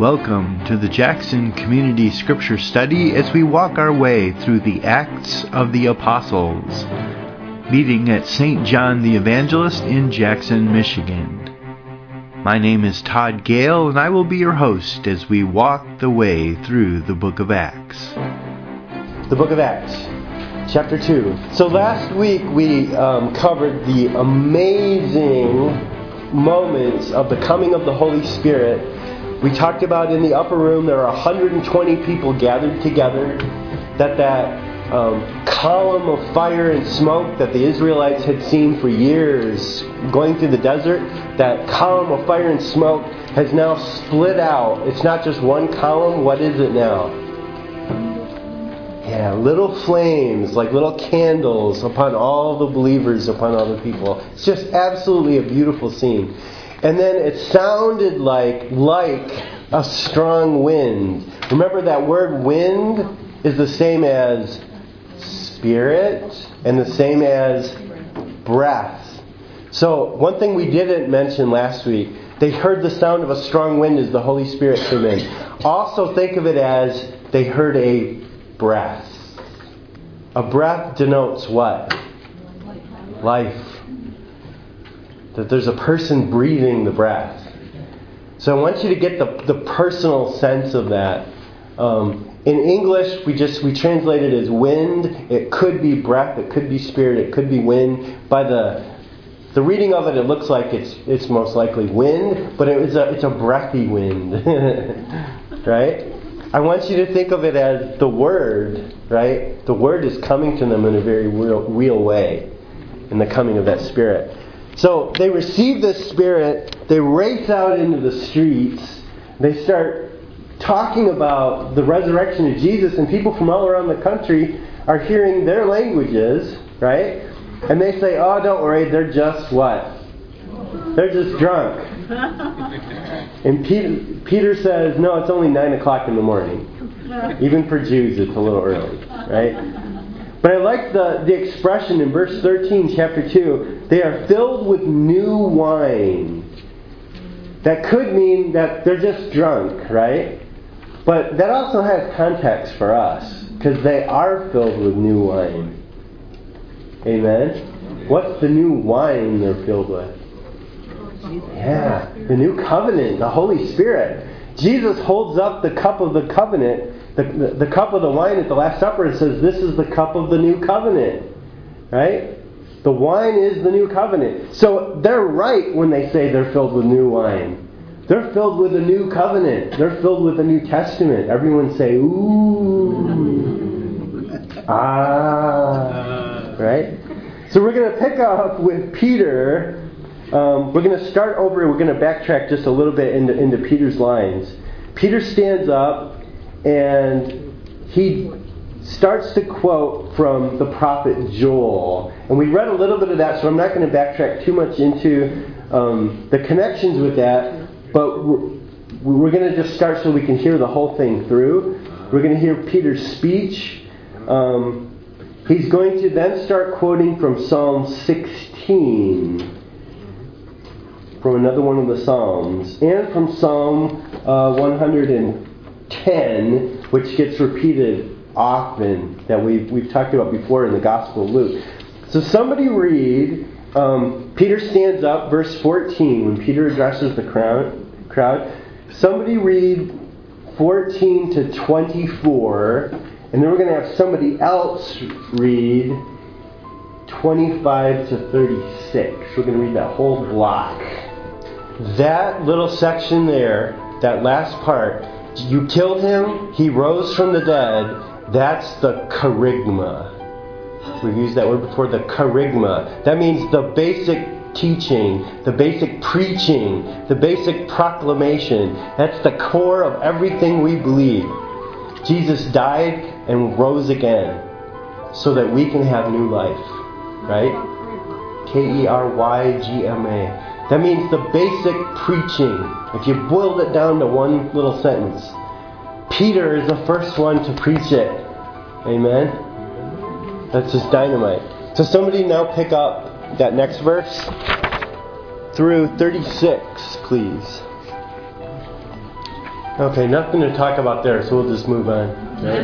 Welcome to the Jackson Community Scripture Study as we walk our way through the Acts of the Apostles, meeting at St. John the Evangelist in Jackson, Michigan. My name is Todd Gale, and I will be your host as we walk the way through the book of Acts. The book of Acts, chapter 2. So last week we covered the amazing moments of the coming of the Holy Spirit. We talked about in the upper room there are 120 people gathered together, that column of fire and smoke that the Israelites had seen for years going through the desert, that column of fire and smoke has now split out. It's not just one column. What is it now? Yeah, little flames, like little candles upon all the believers, upon all the people. It's just absolutely a beautiful scene. And then it sounded like a strong wind. Remember that word wind is the same as spirit and the same as breath. So one thing we didn't mention last week, they heard the sound of a strong wind as the Holy Spirit came in. Also think of it as they heard a breath. A breath denotes what? Life. That there's a person breathing the breath. So I want you to get the personal sense of that. In English, we translate it as wind. It could be breath, it could be spirit, it could be wind. By the reading of it, it looks like it's most likely wind, but it's a breathy wind, right? I want you to think of it as the Word, right? The Word is coming to them in a very real way in the coming of that Spirit. So they receive this Spirit, they race out into the streets, they start talking about the resurrection of Jesus, and people from all around the country are hearing their languages, right? And they say, oh, don't worry, they're just what? They're just drunk. And Peter says, no, it's only 9 o'clock in the morning. Even for Jews, it's a little early, right? But I like the expression in verse 13, chapter 2, they are filled with new wine. That could mean that they're just drunk, right? But that also has context for us, because they are filled with new wine. Amen? What's the new wine they're filled with? Yeah, the new covenant, the Holy Spirit. Jesus holds up the cup of the covenant, the cup of the wine at the Last Supper, and says, this is the cup of the new covenant. Right? The wine is the new covenant. So they're right when they say they're filled with new wine. They're filled with a new covenant. They're filled with a New Testament. Everyone say, ooh. Ah. Right? So we're going to pick up with Peter. We're going to start over. We're going to backtrack just a little bit into Peter's lines. Peter stands up and he starts to quote from the prophet Joel. And we read a little bit of that, so I'm not going to backtrack too much into the connections with that. But we're going to just start so we can hear the whole thing through. We're going to hear Peter's speech. He's going to then start quoting from Psalm 16. From another one of the Psalms, and from Psalm 110, which gets repeated often, that we've talked about before in the Gospel of Luke. So somebody read, Peter stands up, verse 14, when Peter addresses the crowd. Somebody read 14 to 24, and then we're going to have somebody else read 25 to 36. We're going to read that whole block. That little section there, that last part, you killed him, he rose from the dead, that's the kerygma. We've used that word before, the kerygma. That means the basic teaching, the basic preaching, the basic proclamation. That's the core of everything we believe. Jesus died and rose again so that we can have new life. Right? K-E-R-Y-G-M-A. That means the basic preaching. If you boiled it down to one little sentence, Peter is the first one to preach it. Amen? That's just dynamite. So somebody now pick up that next verse through 36, please. Okay, nothing to talk about there, so we'll just move on. Right?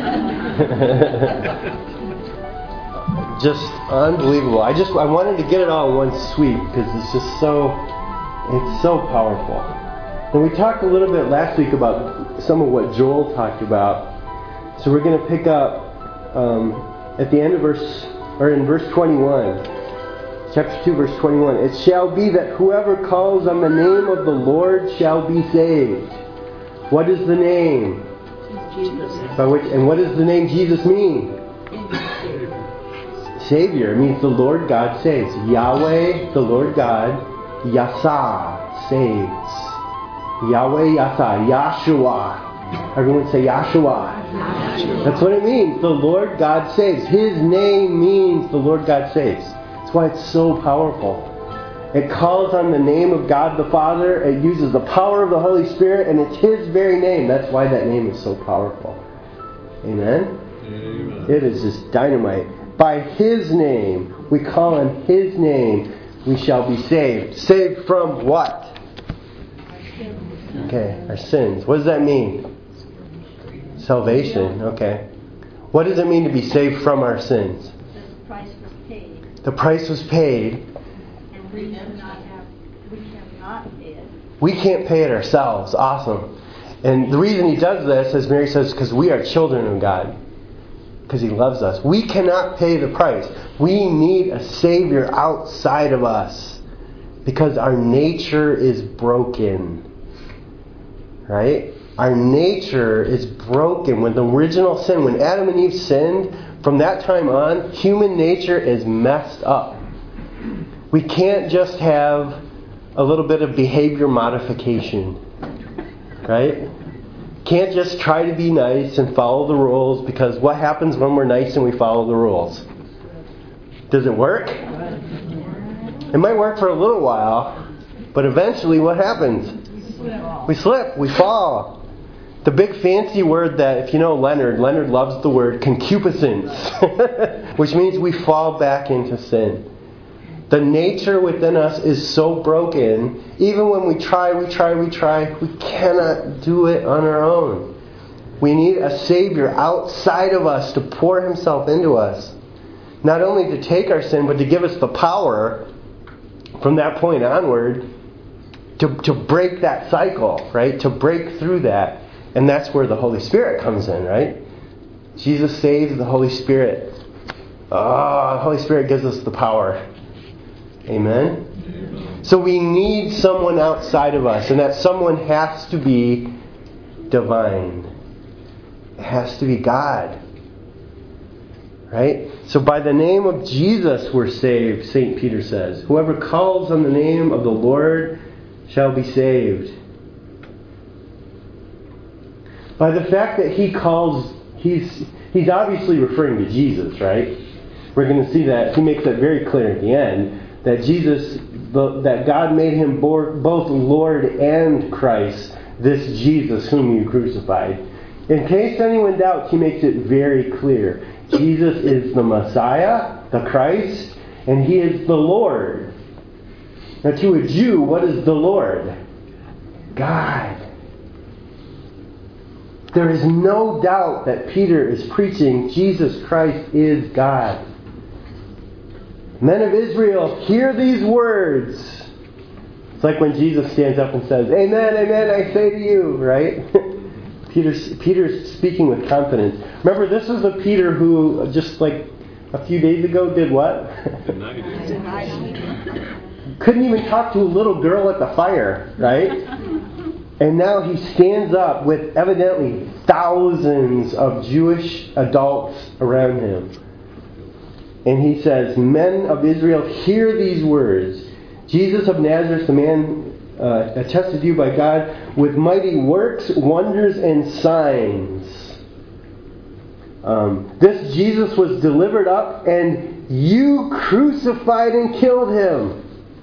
Just unbelievable. I wanted to get it all in one sweep because it's just so powerful. And we talked a little bit last week about some of what Joel talked about. So we're going to pick up at the end of in verse 21. Chapter 2, verse 21. It shall be that whoever calls on the name of the Lord shall be saved. What is the name? Jesus. And what does the name Jesus mean? Savior. It means the Lord God saves. Yahweh, the Lord God, Yasa, saves. Yahweh, Yasa, Yahshua. Everyone say Yahshua. That's what it means. The Lord God saves. His name means the Lord God saves. That's why it's so powerful. It calls on the name of God the Father. It uses the power of the Holy Spirit, and it's His very name. That's why that name is so powerful. Amen? Amen. It is just dynamite. By His name, we call on His name, we shall be saved. Saved from what? Okay, our sins. What does that mean? Salvation. Okay. What does it mean to be saved from our sins? The price was paid. The price was paid. And we cannot pay it. We can't pay it ourselves. Awesome. And the reason He does this, as Mary says, because we are children of God. Because He loves us. We cannot pay the price. We need a Savior outside of us. Because our nature is broken. Right? Our nature is broken. When the original sin, when Adam and Eve sinned, from that time on, human nature is messed up. We can't just have a little bit of behavior modification. Right? Can't just try to be nice and follow the rules, because what happens when we're nice and we follow the rules? Does it work? It might work for a little while, but eventually what happens? We slip. We fall. The big fancy word that, if you know Leonard loves the word concupiscence, which means we fall back into sin. The nature within us is so broken, even when we try, we cannot do it on our own. We need a Savior outside of us to pour Himself into us. Not only to take our sin, but to give us the power from that point onward to break that cycle, right? To break through that. And that's where the Holy Spirit comes in, right? Jesus saves, the Holy Spirit. The Holy Spirit gives us the power. Amen? So we need someone outside of us, and that someone has to be divine. It has to be God. Right? So by the name of Jesus we're saved, St. Peter says. Whoever calls on the name of the Lord shall be saved. By the fact that he calls, he's obviously referring to Jesus, right? We're going to see that. He makes that very clear at the end. That Jesus, that God made Him both Lord and Christ, this Jesus whom you crucified. In case anyone doubts, He makes it very clear. Jesus is the Messiah, the Christ, and He is the Lord. Now to a Jew, what is the Lord? God. There is no doubt that Peter is preaching Jesus Christ is God. Men of Israel, hear these words. It's like when Jesus stands up and says, Amen, amen, I say to you, right? Peter's speaking with confidence. Remember, this is the Peter who, just like a few days ago, did what? Couldn't even talk to a little girl at the fire, right? And now he stands up with evidently thousands of Jewish adults around him. And he says, Men of Israel, hear these words. Jesus of Nazareth, the man attested to you by God with mighty works, wonders, and signs. This Jesus was delivered up, and you crucified and killed Him.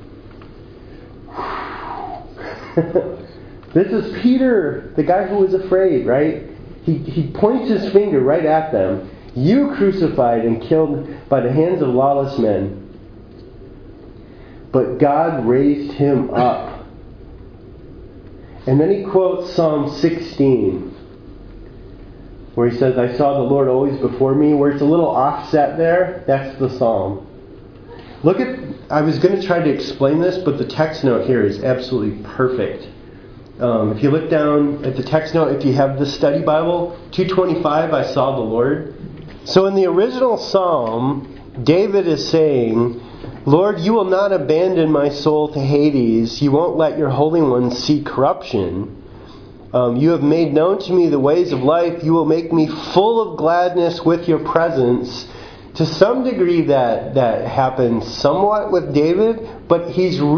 This is Peter, the guy who was afraid, right? He points his finger right at them. You crucified and killed by the hands of lawless men. But God raised Him up. And then he quotes Psalm 16, where he says, I saw the Lord always before me. Where it's a little offset there, that's the psalm. I was going to try to explain this, but the text note here is absolutely perfect. If you look down at the text note, if you have the study Bible, 225, I saw the Lord. So in the original psalm, David is saying, Lord, you will not abandon my soul to Hades. You won't let your Holy One see corruption. You have made known to me the ways of life. You will make me full of gladness with your presence. To some degree that happens somewhat with David, but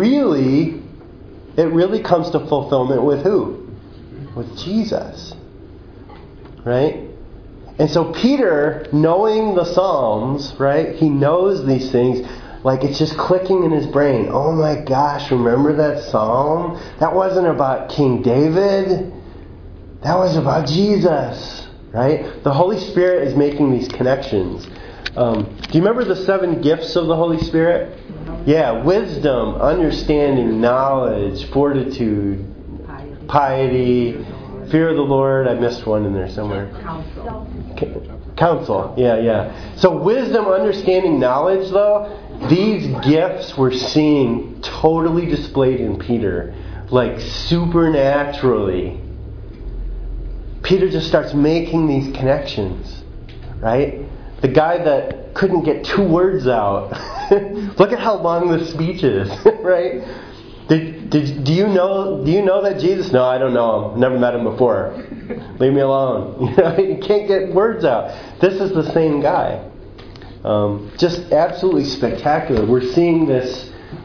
it really comes to fulfillment with who? With Jesus. Right? And so Peter, knowing the Psalms, right, he knows these things, like it's just clicking in his brain. Oh my gosh, remember that psalm? That wasn't about King David. That was about Jesus. Right? The Holy Spirit is making these connections. Do you remember the 7 gifts of the Holy Spirit? Yeah, wisdom, understanding, knowledge, fortitude, piety, fear of the Lord. I missed one in there somewhere. Counsel. Yeah. So wisdom, understanding, knowledge, though, these gifts we're seeing totally displayed in Peter, like supernaturally. Peter just starts making these connections, right? The guy that couldn't get 2 words out. Look at how long this speech is, right? Do you know that Jesus? No, I don't know him. Never met him before. Leave me alone. You can't get words out. This is the same guy. Just absolutely spectacular. We're seeing this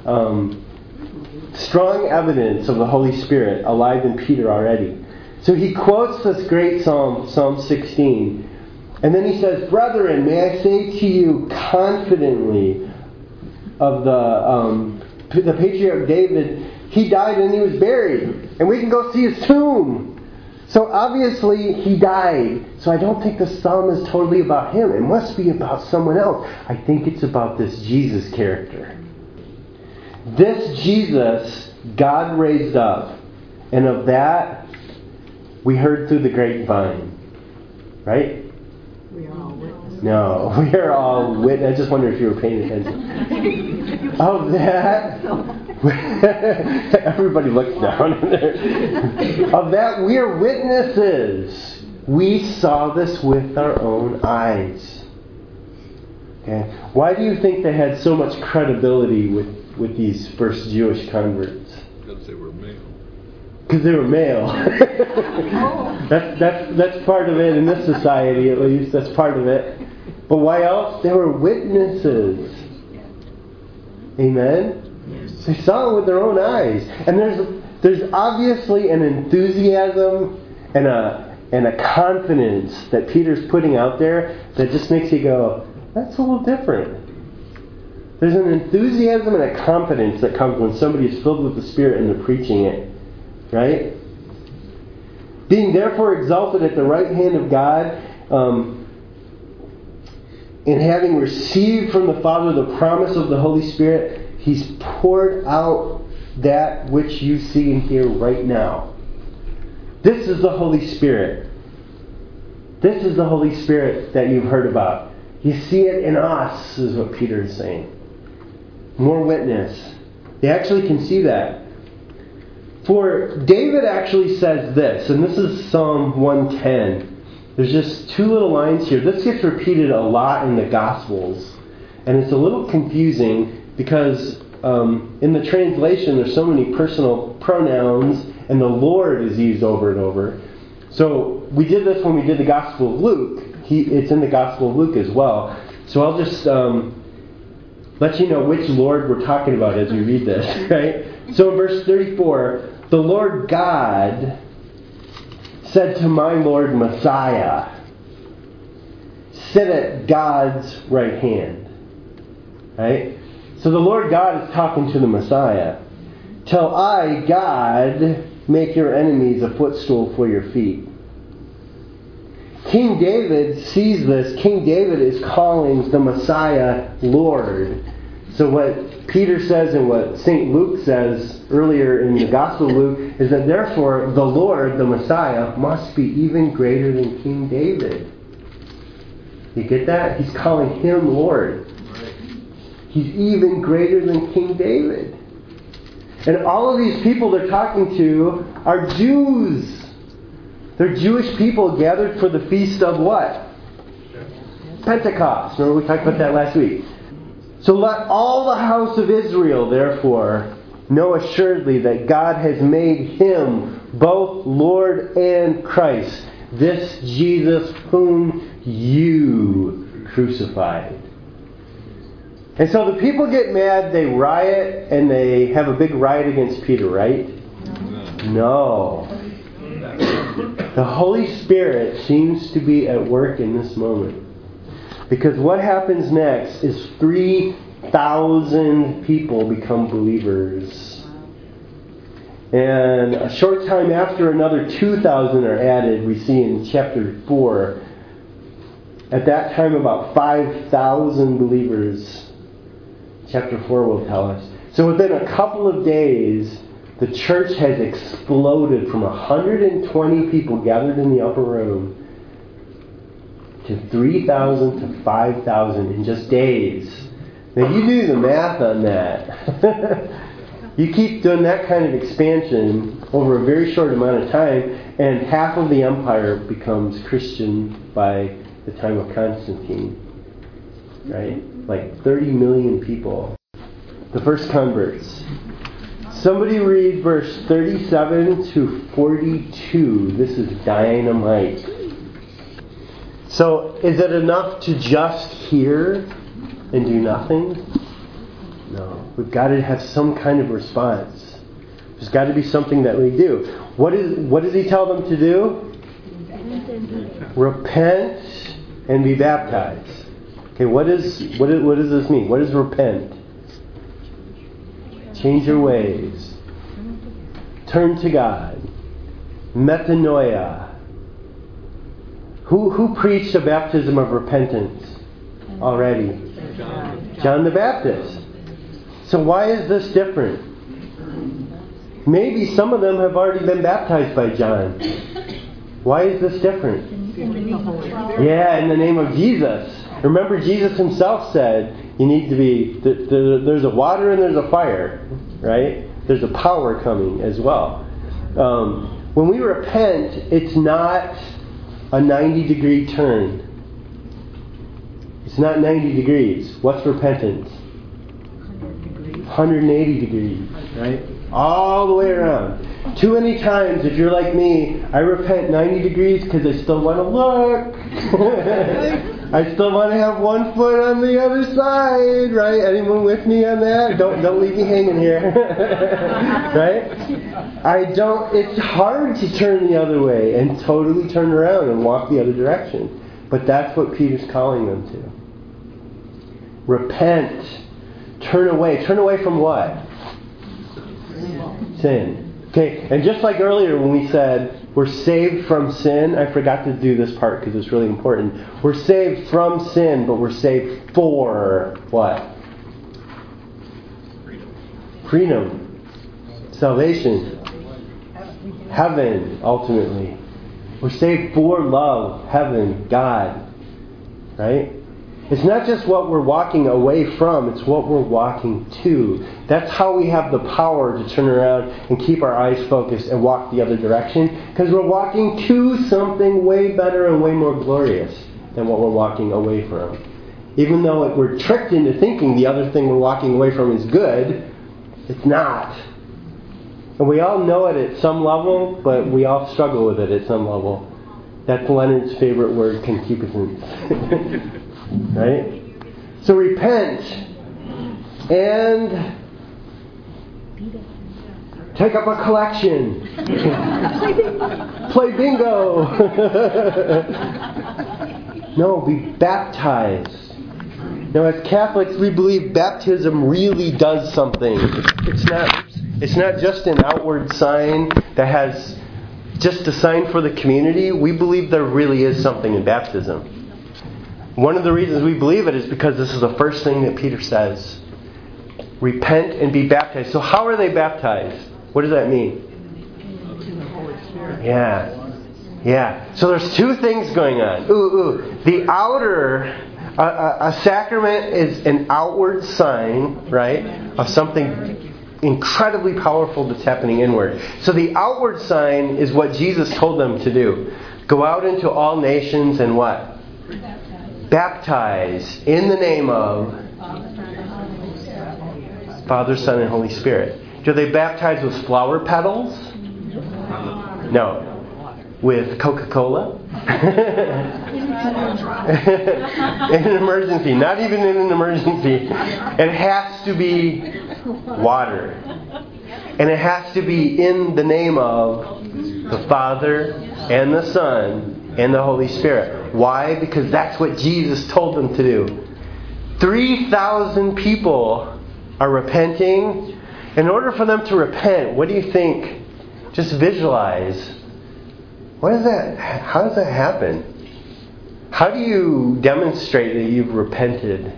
strong evidence of the Holy Spirit alive in Peter already. So he quotes this great psalm, Psalm 16. And then he says, Brethren, may I say to you confidently of the patriarch David, he died and he was buried. And we can go see his tomb. So obviously he died. So I don't think the psalm is totally about him. It must be about someone else. I think it's about this Jesus character. This Jesus, God raised up. And of that, we heard through the grapevine. Right? We are all witnesses. No, we are all witnesses. I just wonder if you were paying attention. Of that, everybody looks down. Of that, we are witnesses. We saw this with our own eyes. Okay, why do you think they had so much credibility with these first Jewish converts? Because they were male. Because they were male. That's part of it in this society, at least. That's part of it. But why else? They were witnesses. Amen? They saw it with their own eyes. And there's obviously an enthusiasm and a confidence that Peter's putting out there that just makes you go, that's a little different. There's an enthusiasm and a confidence that comes when somebody is filled with the Spirit and they're preaching it. Right? Being therefore exalted at the right hand of God, and having received from the Father the promise of the Holy Spirit, He's poured out that which you see and hear right now. This is the Holy Spirit. This is the Holy Spirit that you've heard about. You see it in us, is what Peter is saying. More witness. They actually can see that. For David actually says this, and this is Psalm 110. There's just 2 little lines here. This gets repeated a lot in the Gospels. And it's a little confusing because in the translation there's so many personal pronouns and the Lord is used over and over. So we did this when we did the Gospel of Luke. It's in the Gospel of Luke as well. So I'll just let you know which Lord we're talking about as we read this. Right? So in verse 34, the Lord God said to my Lord Messiah, sit at God's right hand. Right? So the Lord God is talking to the Messiah. Till I, God, make your enemies a footstool for your feet. King David sees this. King David is calling the Messiah Lord. So what Peter says and what St. Luke says earlier in the Gospel of Luke is that therefore the Lord, the Messiah, must be even greater than King David. You get that? He's calling him Lord. He's even greater than King David. And all of these people they're talking to are Jews. They're Jewish people gathered for the feast of what? Pentecost. Remember we talked about that last week. So let all the house of Israel, therefore, know assuredly that God has made him both Lord and Christ, this Jesus whom you crucified. And so the people get mad, they riot, and they have a big riot against Peter, right? No. The Holy Spirit seems to be at work in this moment. Because what happens next is 3,000 people become believers. And a short time after, another 2,000 are added, we see in chapter 4. At that time, about 5,000 believers. Chapter 4 will tell us. So within a couple of days, the church has exploded from 120 people gathered in the upper room to 3,000 to 5,000 in just days. Now you do the math on that. You keep doing that kind of expansion over a very short amount of time, and half of the empire becomes Christian by the time of Constantine. Right? Like 30 million people. The first converts. Somebody read verse 37 to 42. This is dynamite. So, is it enough to just hear and do nothing? No. We've got to have some kind of response. There's got to be something that we do. What does he tell them to do? Repent and be baptized. Okay, what does this mean? What does repent? Change your ways. Turn to God. Metanoia. Who preached a baptism of repentance already? John the Baptist. So why is this different? Maybe some of them have already been baptized by John. Why is this different? Yeah, in the name of Jesus. Remember, Jesus himself said, you need to be, there's a water and there's a fire, right? There's a power coming as well. When we repent, it's not a 90-degree turn. It's not 90 degrees. What's repentance? 180 degrees, right? All the way around. Too many times, if you're like me, I repent 90 degrees because I still want to look. I still want to have one foot on the other side, right? Anyone with me on that? Don't leave me hanging here. Right? It's hard to turn the other way and totally turn around and walk the other direction. But that's what Peter's calling them to. Repent. Turn away. Turn away from what? Sin. Okay, and just like earlier when we said we're saved from sin, I forgot to do this part because it's really important. We're saved from sin, but we're saved for what? Freedom. Salvation. Heaven, ultimately. We're saved for love, heaven, God. Right? It's not just what we're walking away from, it's what we're walking to. That's how we have the power to turn around and keep our eyes focused and walk the other direction. Because we're walking to something way better and way more glorious than what we're walking away from. Even though we're tricked into thinking the other thing we're walking away from is good, it's not. And we all know it at some level, but we all struggle with it at some level. That's Leonard's favorite word, concupiscence. Right? So repent and take up a collection. Play bingo. No, be baptized. Now, as Catholics, we believe baptism really does something. It's not just an outward sign that has just a sign for the community. We believe there really is something in baptism. One of the reasons we believe it is because this is the first thing that Peter says. repent and be baptized. So how are they baptized? What does that mean? Into the Holy Spirit. Yeah. So there's two things going on. The outer, a sacrament is an outward sign, right, of something incredibly powerful that's happening inward. So the outward sign is what Jesus told them to do. Go out into all nations and what? Baptize in the name of Father, Son, and Holy Spirit. Do they baptize with flower petals? No. With Coca-Cola? In an emergency. Not even in an emergency. It has to be water. And it has to be in the name of the Father and the Son and the Holy Spirit. Why? Because that's what Jesus told them to do. 3,000 people are repenting. In order for them to repent, what do you think? Just visualize. What is that? How does that happen? How do you demonstrate that you've repented?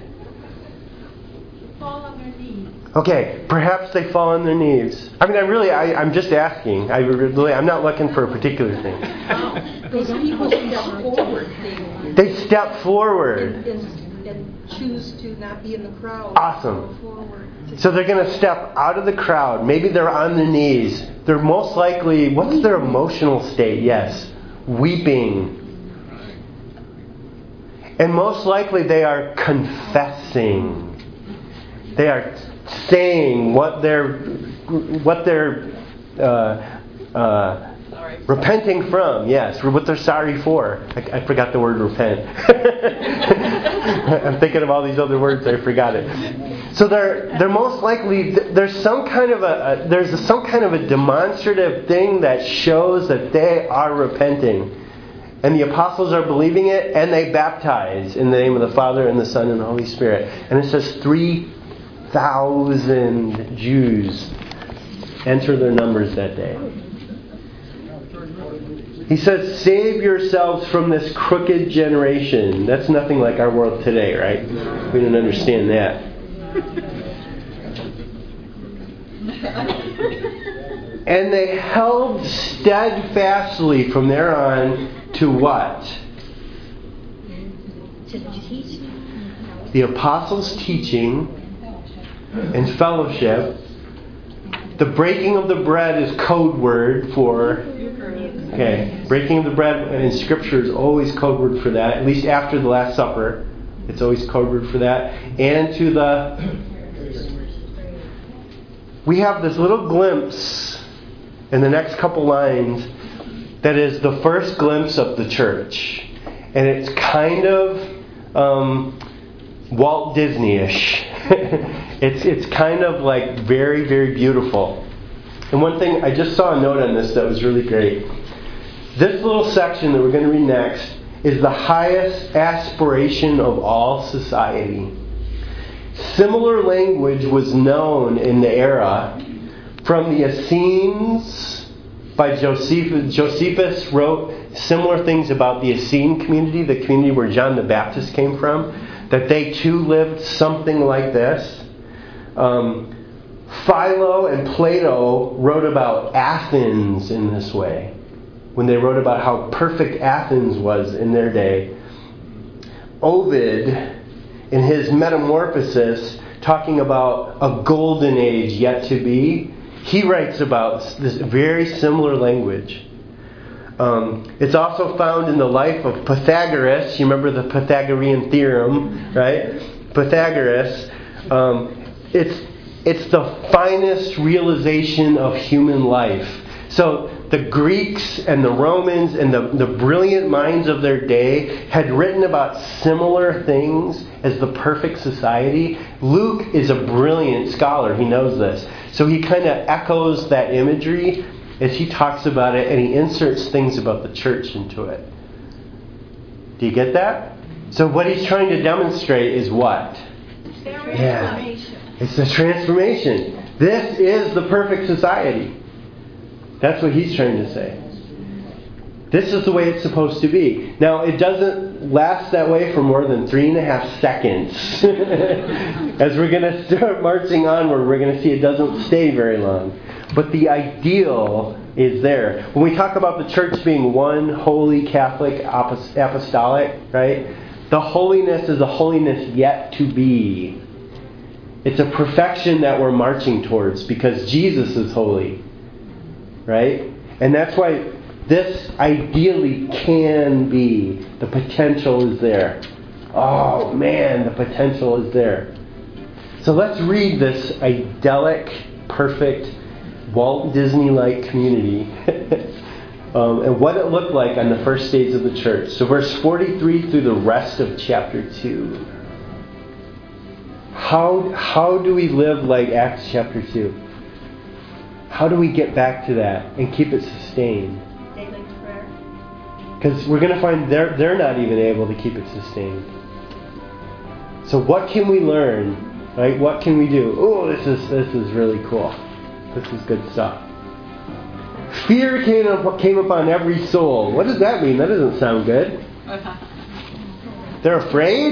Fall on their knees. Okay, perhaps they fall on their knees. I mean, I'm just asking. I'm not looking for a particular thing. Those people step forward. They step forward. And choose to not be in the crowd. Awesome. Go forward. So they're going to step out of the crowd. Maybe they're on their knees. They're most likely, what's their emotional state? Yes, weeping. And most likely they are confessing. They are saying what they're repenting from. Yes, what they're sorry for. I forgot the word repent. I'm thinking of all these other words. I forgot it. So they're most likely there's some kind of a demonstrative thing that shows that they are repenting. And the apostles are believing it, and they baptize in the name of the Father and the Son and the Holy Spirit. And it says 3,000 Jews enter their numbers that day. He says, save yourselves from this crooked generation. That's nothing like our world today, right? We don't understand that. And they held steadfastly from there on to what? To teach. The apostles' teaching and fellowship. The breaking of the bread is code word for... Okay, breaking of the bread in Scripture is always code word for that. At least after the Last Supper, it's always code word for that. And to the... We have this little glimpse in the next couple lines that is the first glimpse of the church. And it's kind of Walt Disney-ish. It's kind of like very, very beautiful. And one thing, I just saw a note on this that was really great. This little section that we're going to read next is the highest aspiration of all society. Similar language was known in the era from the Essenes by Josephus. Josephus wrote similar things about the Essene community, the community where John the Baptist came from, that they too lived something like this. Philo and Plato wrote about Athens in this way, when they wrote about how perfect Athens was in their day. Ovid, in his Metamorphosis, talking about a golden age yet to be, he writes about this very similar language. It's also found in the life of Pythagoras. You remember the Pythagorean theorem, right? Pythagoras. It's the finest realization of human life. So the Greeks and the Romans and the brilliant minds of their day had written about similar things as the perfect society. Luke is a brilliant scholar. He knows this. So he kind of echoes that imagery as he talks about it, and he inserts things about the church into it. Do you get that? So what he's trying to demonstrate is what? Yeah. It's the transformation. This is the perfect society. That's what he's trying to say. This is the way it's supposed to be. Now, it doesn't doesn't last that way for more than 3.5 seconds. As we're going to start marching onward, we're going to see it doesn't stay very long. But the ideal is there. When we talk about the church being one, holy, Catholic, apostolic, right? The holiness is a holiness yet to be. It's a perfection that we're marching towards because Jesus is holy, right? And that's why this ideally can be. The potential is there. Oh man, the potential is there. So let's read this idyllic, perfect, Walt Disney-like community and what it looked like on the first days of the church. So verse 43 through the rest of chapter 2. How do we live like Acts chapter 2? How do we get back to that and keep it sustained? Daily prayer. Because we're going to find they're not even able to keep it sustained. So what can we learn? Right? What can we do? Oh, this is really cool. This is good stuff. Fear came upon every soul. What does that mean? That doesn't sound good. They're afraid?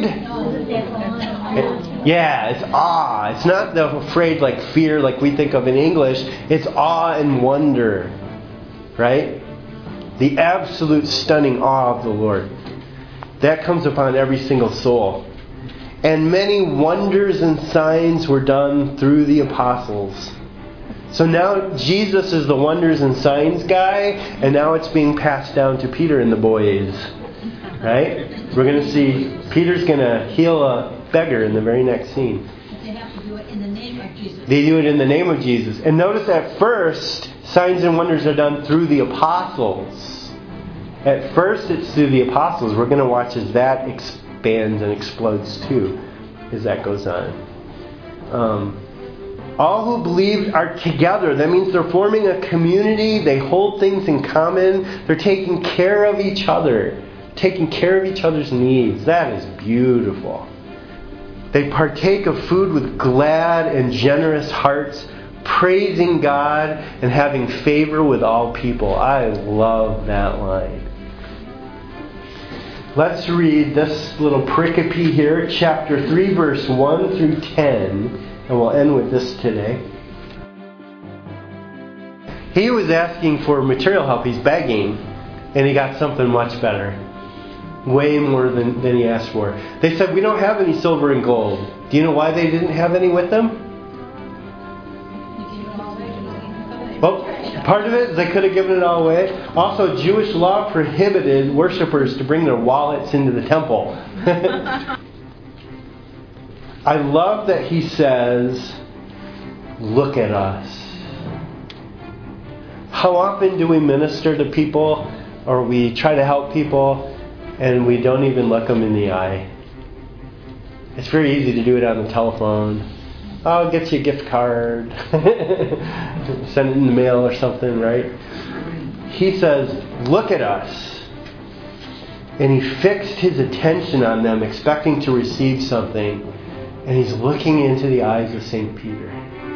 Yeah, it's awe. It's not the afraid like fear like we think of in English. It's awe and wonder. Right? The absolute stunning awe of the Lord. That comes upon every single soul. And many wonders and signs were done through the apostles. So now Jesus is the wonders and signs guy, and now it's being passed down to Peter and the boys. Right? We're going to see Peter's going to heal a beggar in the very next scene. They have to do it in the name of Jesus. They do it in the name of Jesus. And notice at first, signs and wonders are done through the apostles. At first, it's through the apostles. We're going to watch as that expands and explodes too, as that goes on. All who believed are together. That means they're forming a community. They hold things in common. They're taking care of each other. Taking care of each other's needs. That is beautiful. They partake of food with glad and generous hearts, praising God and having favor with all people. I love that line. Let's read this little pericope here, chapter 3, verse 1 through 10. And we'll end with this today. He was asking for material help. He's begging. And he got something much better. Way more than he asked for. They said, we don't have any silver and gold. Do you know why they didn't have any with them? Well, part of it is they could have given it all away. Also, Jewish law prohibited worshipers to bring their wallets into the temple. I love that he says, look at us. How often do we minister to people or we try to help people and we don't even look them in the eye? It's very easy to do it on the telephone. I'll get you a gift card. Send it in the mail or something, right? He says, look at us. And he fixed his attention on them, expecting to receive something. And he's looking into the eyes of St. Peter.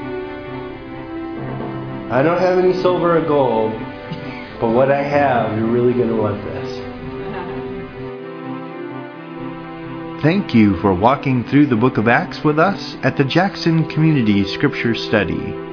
I don't have any silver or gold, but what I have, you're really going to want this. Thank you for walking through the book of Acts with us at the Jackson Community Scripture Study.